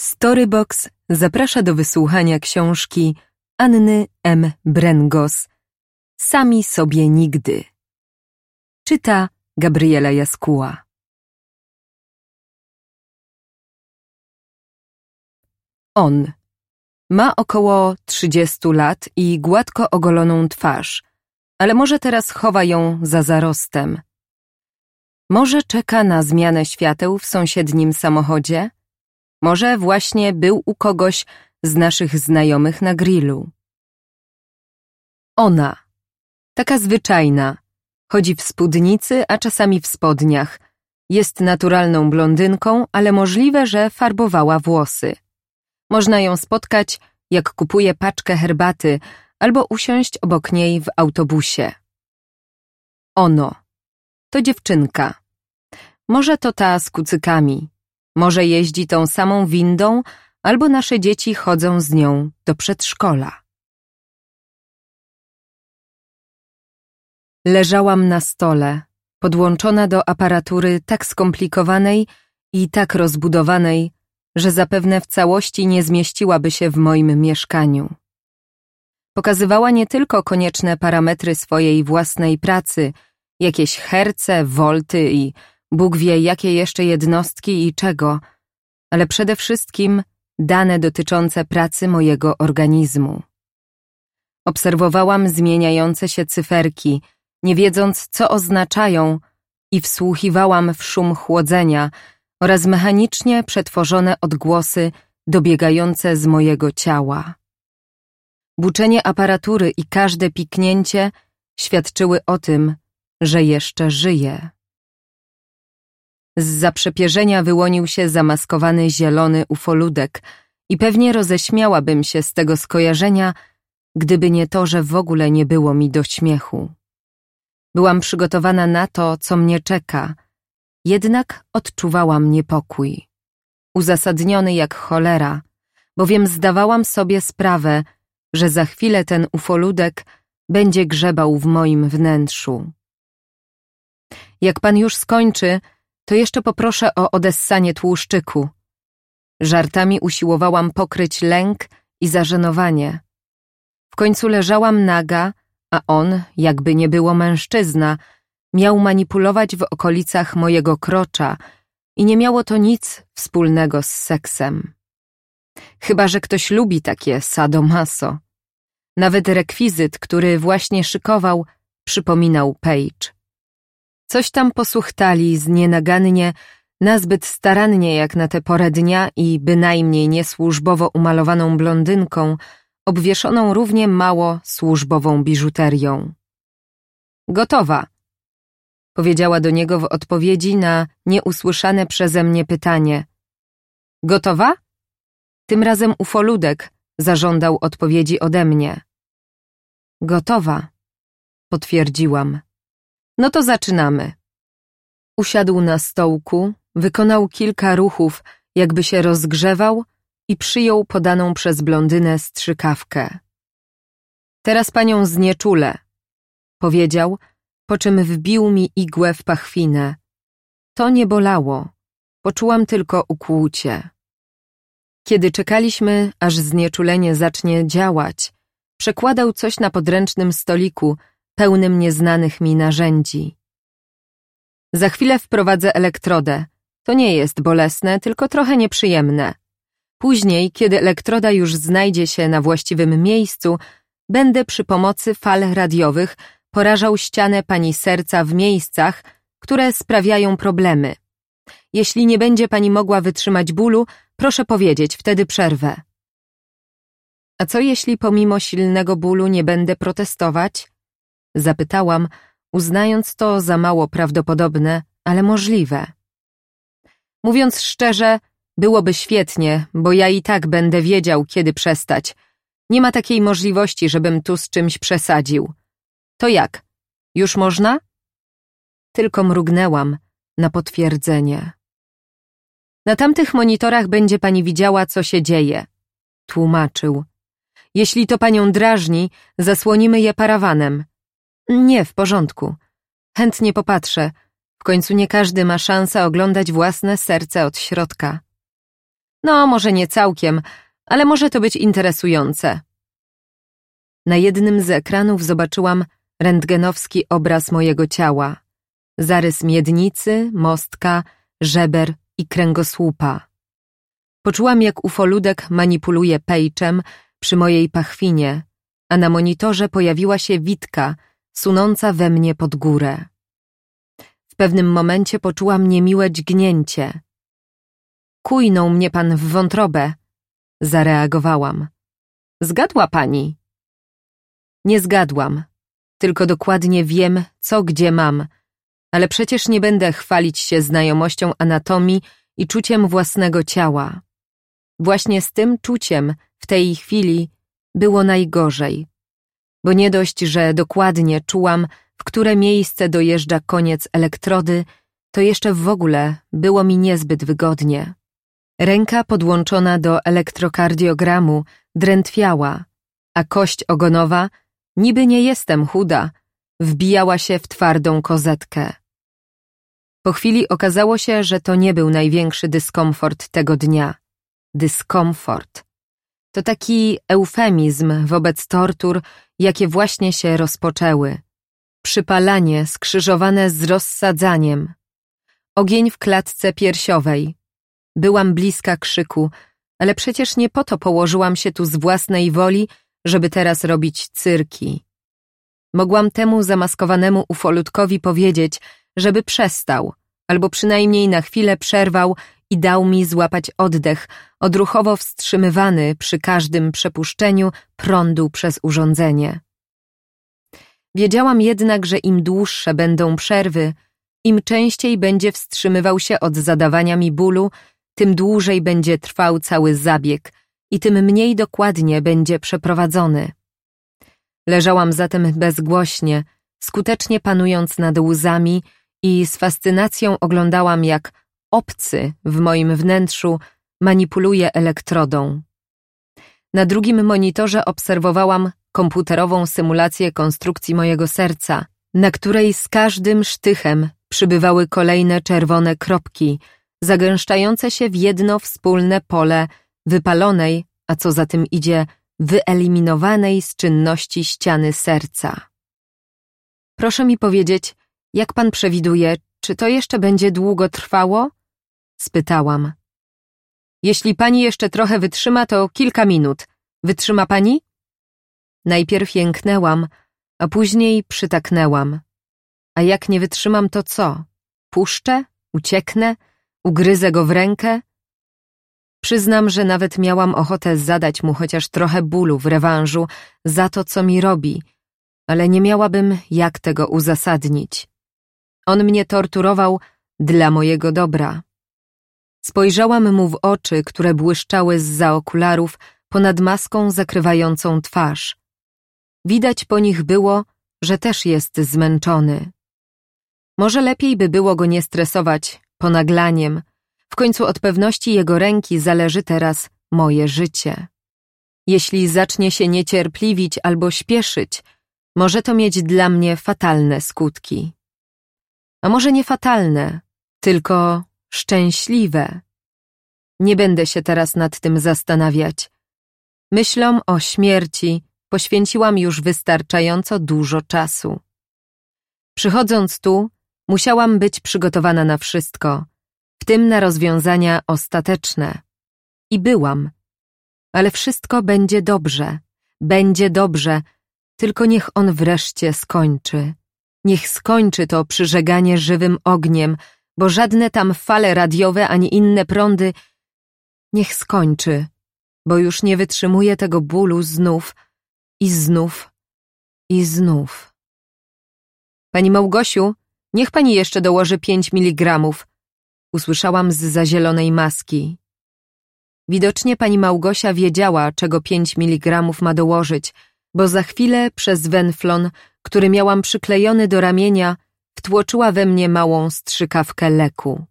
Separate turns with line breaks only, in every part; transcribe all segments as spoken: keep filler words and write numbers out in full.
Storybox zaprasza do wysłuchania książki Anny M. Brengos Sami sobie nigdy. Czyta Gabriela Jaskuła. On ma około trzydziestu lat i gładko ogoloną twarz, ale może teraz chowa ją za zarostem. Może czeka na zmianę świateł w sąsiednim samochodzie? Może właśnie był u kogoś z naszych znajomych na grillu. Ona, taka zwyczajna, chodzi w spódnicy, a czasami w spodniach. Jest naturalną blondynką, ale możliwe, że farbowała włosy. Można ją spotkać, jak kupuje paczkę herbaty, albo usiąść obok niej w autobusie. Ono, to dziewczynka. Może to ta z kucykami. Może jeździ tą samą windą, albo nasze dzieci chodzą z nią do przedszkola. Leżałam na stole, podłączona do aparatury tak skomplikowanej i tak rozbudowanej, że zapewne w całości nie zmieściłaby się w moim mieszkaniu. Pokazywała nie tylko konieczne parametry swojej własnej pracy, jakieś herce, wolty i Bóg wie jakie jeszcze jednostki i czego, ale przede wszystkim dane dotyczące pracy mojego organizmu. Obserwowałam zmieniające się cyferki, nie wiedząc co oznaczają, i wsłuchiwałam w szum chłodzenia oraz mechanicznie przetworzone odgłosy dobiegające z mojego ciała. Buczenie aparatury i każde piknięcie świadczyły o tym, że jeszcze żyję. Z zaprzepierzenia wyłonił się zamaskowany zielony ufoludek i pewnie roześmiałabym się z tego skojarzenia, gdyby nie to, że w ogóle nie było mi do śmiechu. Byłam przygotowana na to, co mnie czeka, jednak odczuwałam niepokój. Uzasadniony jak cholera, bowiem zdawałam sobie sprawę, że za chwilę ten ufoludek będzie grzebał w moim wnętrzu. Jak pan już skończy, to jeszcze poproszę o odessanie tłuszczyku. Żartami usiłowałam pokryć lęk i zażenowanie. W końcu leżałam naga, a on, jakby nie było mężczyzna, miał manipulować w okolicach mojego krocza i nie miało to nic wspólnego z seksem. Chyba że ktoś lubi takie sadomaso. Nawet rekwizyt, który właśnie szykował, przypominał Page. Coś tam posłuchtali z nienagannie, nazbyt starannie jak na tę porę dnia i bynajmniej niesłużbowo umalowaną blondynką, obwieszoną równie mało służbową biżuterią. Gotowa, powiedziała do niego w odpowiedzi na nieusłyszane przeze mnie pytanie. Gotowa? Tym razem ufoludek zażądał odpowiedzi ode mnie. Gotowa, potwierdziłam. No to zaczynamy. Usiadł na stołku, wykonał kilka ruchów, jakby się rozgrzewał i przyjął podaną przez blondynę strzykawkę. Teraz panią znieczulę, powiedział, po czym wbił mi igłę w pachwinę. To nie bolało, poczułam tylko ukłucie. Kiedy czekaliśmy, aż znieczulenie zacznie działać, przekładał coś na podręcznym stoliku, pełnym nieznanych mi narzędzi. Za chwilę wprowadzę elektrodę. To nie jest bolesne, tylko trochę nieprzyjemne. Później, kiedy elektroda już znajdzie się na właściwym miejscu, będę przy pomocy fal radiowych porażał ścianę pani serca w miejscach, które sprawiają problemy. Jeśli nie będzie pani mogła wytrzymać bólu, proszę powiedzieć, wtedy przerwę. A co jeśli pomimo silnego bólu nie będę protestować? Zapytałam, uznając to za mało prawdopodobne, ale możliwe. Mówiąc szczerze, byłoby świetnie, bo ja i tak będę wiedział, kiedy przestać. Nie ma takiej możliwości, żebym tu z czymś przesadził. To jak? Już można? Tylko mrugnęłam na potwierdzenie. Na tamtych monitorach będzie pani widziała, co się dzieje, tłumaczył. Jeśli to panią drażni, zasłonimy je parawanem. Nie, w porządku. Chętnie popatrzę. W końcu nie każdy ma szansę oglądać własne serce od środka. No, może nie całkiem, ale może to być interesujące. Na jednym z ekranów zobaczyłam rentgenowski obraz mojego ciała. Zarys miednicy, mostka, żeber i kręgosłupa. Poczułam, jak ufoludek manipuluje pejczem przy mojej pachwinie, a na monitorze pojawiła się witka, sunąca we mnie pod górę. W pewnym momencie poczułam niemiłe dźgnięcie. Kujnął mnie pan w wątrobę, zareagowałam. Zgadła pani? Nie zgadłam, tylko dokładnie wiem, co gdzie mam, ale przecież nie będę chwalić się znajomością anatomii i czuciem własnego ciała. Właśnie z tym czuciem w tej chwili było najgorzej, bo nie dość, że dokładnie czułam, w które miejsce dojeżdża koniec elektrody, to jeszcze w ogóle było mi niezbyt wygodnie. Ręka podłączona do elektrokardiogramu drętwiała, a kość ogonowa, niby nie jestem chuda, wbijała się w twardą kozetkę. Po chwili okazało się, że to nie był największy dyskomfort tego dnia. Dyskomfort. To taki eufemizm wobec tortur, jakie właśnie się rozpoczęły. Przypalanie skrzyżowane z rozsadzaniem. Ogień w klatce piersiowej. Byłam bliska krzyku, ale przecież nie po to położyłam się tu z własnej woli, żeby teraz robić cyrki. Mogłam temu zamaskowanemu ufolutkowi powiedzieć, żeby przestał, albo przynajmniej na chwilę przerwał i dał mi złapać oddech, odruchowo wstrzymywany przy każdym przepuszczeniu prądu przez urządzenie. Wiedziałam jednak, że im dłuższe będą przerwy, im częściej będzie wstrzymywał się od zadawania mi bólu, tym dłużej będzie trwał cały zabieg i tym mniej dokładnie będzie przeprowadzony. Leżałam zatem bezgłośnie, skutecznie panując nad łzami i z fascynacją oglądałam, jak obcy w moim wnętrzu manipuluje elektrodą. Na drugim monitorze obserwowałam komputerową symulację konstrukcji mojego serca, na której z każdym sztychem przybywały kolejne czerwone kropki, zagęszczające się w jedno wspólne pole wypalonej, a co za tym idzie, wyeliminowanej z czynności ściany serca. Proszę mi powiedzieć, jak pan przewiduje, czy to jeszcze będzie długo trwało? Spytałam. Jeśli pani jeszcze trochę wytrzyma, to kilka minut. Wytrzyma pani? Najpierw jęknęłam, a później przytaknęłam. A jak nie wytrzymam, to co? Puszczę? Ucieknę? Ugryzę go w rękę? Przyznam, że nawet miałam ochotę zadać mu chociaż trochę bólu w rewanżu za to, co mi robi, ale nie miałabym jak tego uzasadnić. On mnie torturował dla mojego dobra. Spojrzałam mu w oczy, które błyszczały zza okularów ponad maską zakrywającą twarz. Widać po nich było, że też jest zmęczony. Może lepiej by było go nie stresować ponaglaniem. W końcu od pewności jego ręki zależy teraz moje życie. Jeśli zacznie się niecierpliwić albo śpieszyć, może to mieć dla mnie fatalne skutki. A może nie fatalne, tylko szczęśliwe. Nie będę się teraz nad tym zastanawiać. Myślom o śmierci poświęciłam już wystarczająco dużo czasu. Przychodząc tu, musiałam być przygotowana na wszystko, w tym na rozwiązania ostateczne. I byłam. Ale wszystko będzie dobrze, będzie dobrze, tylko niech on wreszcie skończy. Niech skończy to przyżeganie żywym ogniem, bo żadne tam fale radiowe ani inne prądy. Niech skończy, bo już nie wytrzymuję tego bólu znów i znów i znów. Pani Małgosiu, niech pani jeszcze dołoży pięć miligramów. Usłyszałam zza zielonej maski. Widocznie pani Małgosia wiedziała, czego pięć miligramów ma dołożyć, bo za chwilę przez wenflon, który miałam przyklejony do ramienia, wtłoczyła we mnie małą strzykawkę leku.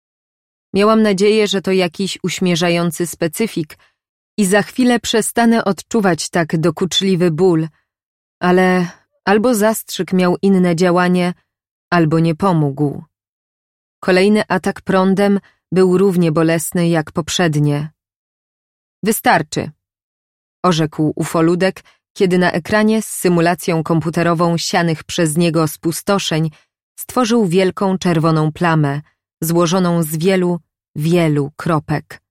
Miałam nadzieję, że to jakiś uśmierzający specyfik i za chwilę przestanę odczuwać tak dokuczliwy ból, ale albo zastrzyk miał inne działanie, albo nie pomógł. Kolejny atak prądem był równie bolesny jak poprzednie, Wystarczy, orzekł ufoludek, kiedy na ekranie z symulacją komputerową sianych przez niego spustoszeń stworzył wielką czerwoną plamę, złożoną z wielu, wielu kropek.